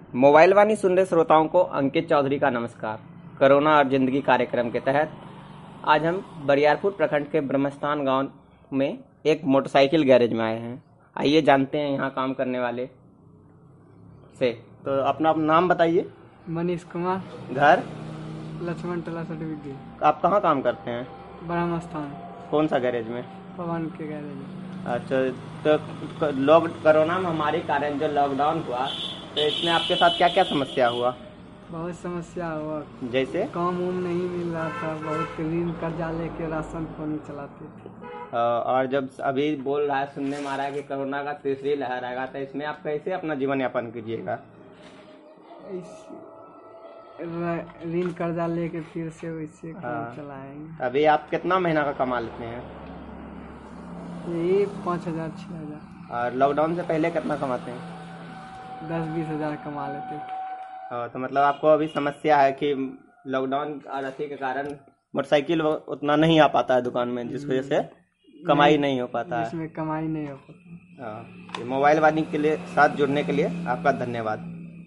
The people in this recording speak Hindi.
मोबाइल वाणी सुन रहे श्रोताओं को अंकित चौधरी का नमस्कार। कोरोना और जिंदगी कार्यक्रम के तहत आज हम बरियारपुर प्रखंड के ब्रह्मस्थान गांव में एक मोटरसाइकिल गैरेज में आए हैं। आइए जानते हैं यहाँ काम करने वाले से। तो अपना नाम बताइए। मनीष कुमार। घर लक्ष्मण टला सर्टिफिकेट। आप कहाँ काम करते हैं? ब्रह्मस्थान। कौन सा गैरेज में? पवन के गैरेज में। अच्छा, तो कोरोना महामारी कारण जो लॉकडाउन हुआ तो इसमें आपके साथ क्या क्या समस्या हुआ? बहुत समस्या हुआ। जैसे काम उम नहीं मिल रहा था, बहुत ऋण कर्जा लेके राशन पानी चलाते थे। और जब अभी बोल रहा है, सुनने में आ रहा है कि कोरोना का तीसरी लहर आएगा, तो इसमें आप कैसे अपना जीवन यापन कीजिएगा? ऋण कर्जा लेके फिर से वैसे काम चलाएंगे। अभी आप कितना महीना का कमा लेते हैं? यही 5,000 6,000। और लॉकडाउन से पहले कितना कमाते हैं? 10-20 हज़ार कमा लेते थे। तो मतलब आपको अभी समस्या है कि लॉकडाउन और अति के कारण मोटरसाइकिल उतना नहीं आ पाता है दुकान में, जिस वजह से कमाई नहीं हो पाता है। इसमें कमाई नहीं हो पाता। मोबाइल वाणी के लिए साथ जुड़ने के लिए आपका धन्यवाद।